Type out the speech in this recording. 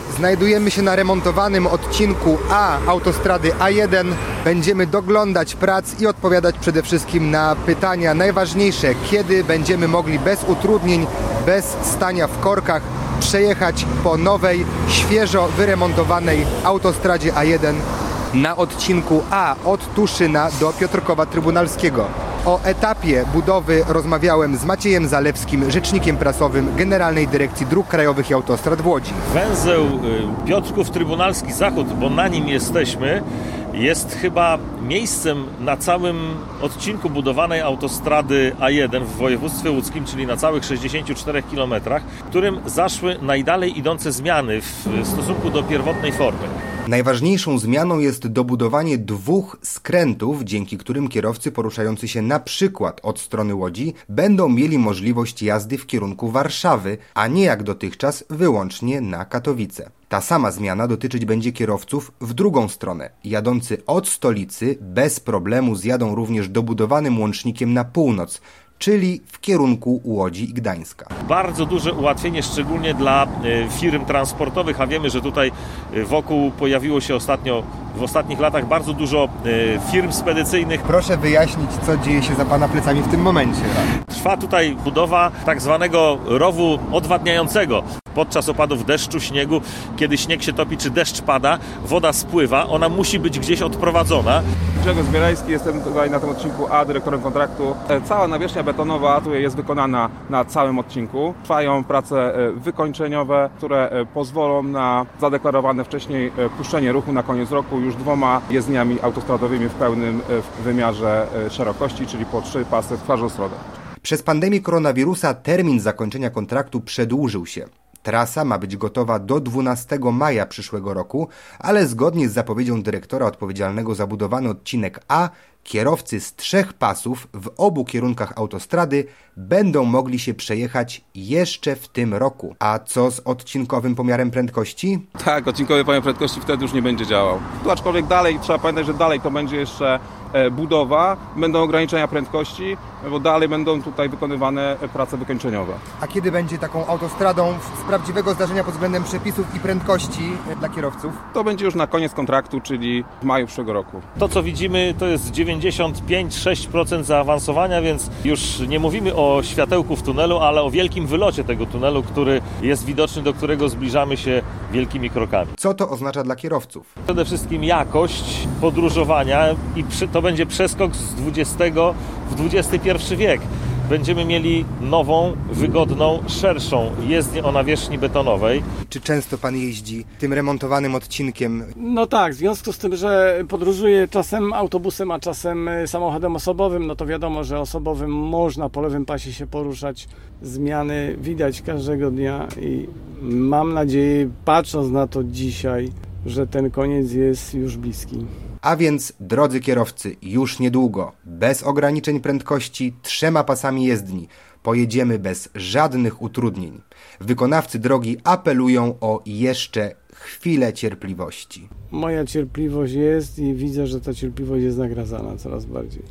Znajdujemy się na remontowanym odcinku A autostrady A1. Będziemy doglądać prac i odpowiadać przede wszystkim na pytania najważniejsze. Kiedy będziemy mogli bez utrudnień, bez stania w korkach przejechać po nowej, świeżo wyremontowanej autostradzie A1 na odcinku A od Tuszyna do Piotrkowa Trybunalskiego. O etapie budowy rozmawiałem z Maciejem Zalewskim, rzecznikiem prasowym Generalnej Dyrekcji Dróg Krajowych i Autostrad w Łodzi. Węzeł Piotrków Trybunalski Zachód, bo na nim jesteśmy, jest chyba miejscem na całym odcinku budowanej autostrady A1 w województwie łódzkim, czyli na całych 64 km, którym zaszły najdalej idące zmiany w stosunku do pierwotnej formy. Najważniejszą zmianą jest dobudowanie 2 skrętów, dzięki którym kierowcy poruszający się na przykład od strony Łodzi będą mieli możliwość jazdy w kierunku Warszawy, a nie jak dotychczas wyłącznie na Katowice. Ta sama zmiana dotyczyć będzie kierowców w drugą stronę. Jadący od stolicy bez problemu zjadą również dobudowanym łącznikiem na północ, czyli w kierunku Łodzi i Gdańska. Bardzo duże ułatwienie, szczególnie dla firm transportowych, a wiemy, że tutaj wokół pojawiło się w ostatnich latach bardzo dużo firm spedycyjnych. Proszę wyjaśnić, co dzieje się za Pana plecami w tym momencie. Trwa tutaj budowa tak zwanego rowu odwadniającego. Podczas opadów deszczu, śniegu, kiedy śnieg się topi czy deszcz pada, woda spływa, ona musi być gdzieś odprowadzona. Grzegorz Zbierajski, jestem tutaj na tym odcinku A, dyrektorem kontraktu. Cała nawierzchnia betonowa jest wykonana na całym odcinku. Trwają prace wykończeniowe, które pozwolą na zadeklarowane wcześniej puszczenie ruchu na koniec roku już 2 jezdniami autostradowymi w pełnym wymiarze szerokości, czyli po 3 pasy w każdą stronę. Przez pandemię koronawirusa termin zakończenia kontraktu przedłużył się. Trasa ma być gotowa do 12 maja przyszłego roku, ale zgodnie z zapowiedzią dyrektora odpowiedzialnego za budowany odcinek A, kierowcy z 3 pasów w obu kierunkach autostrady będą mogli się przejechać jeszcze w tym roku. A co z odcinkowym pomiarem prędkości? Tak, odcinkowy pomiar prędkości wtedy już nie będzie działał. Tu aczkolwiek dalej, trzeba pamiętać, że dalej to będzie jeszcze budowa, będą ograniczenia prędkości, bo dalej będą tutaj wykonywane prace wykończeniowe. A kiedy będzie taką autostradą z prawdziwego zdarzenia pod względem przepisów i prędkości dla kierowców? To będzie już na koniec kontraktu, czyli w maju przyszłego roku. To, co widzimy, to jest 95-6% zaawansowania, więc już nie mówimy o światełku w tunelu, ale o wielkim wylocie tego tunelu, który jest widoczny, do którego zbliżamy się wielkimi krokami. Co to oznacza dla kierowców? Przede wszystkim jakość podróżowania i to będzie przeskok z XX w XXI wiek. Będziemy mieli nową, wygodną, szerszą jezdnię o nawierzchni betonowej. Czy często Pan jeździ tym remontowanym odcinkiem? No tak, w związku z tym, że podróżuję czasem autobusem, a czasem samochodem osobowym, no to wiadomo, że osobowym można po lewym pasie się poruszać. Zmiany widać każdego dnia i mam nadzieję, patrząc na to dzisiaj, że ten koniec jest już bliski. A więc, drodzy kierowcy, już niedługo, bez ograniczeń prędkości, 3 pasami jezdni, pojedziemy bez żadnych utrudnień. Wykonawcy drogi apelują o jeszcze chwilę cierpliwości. Moja cierpliwość jest i widzę, że ta cierpliwość jest nagradzana coraz bardziej.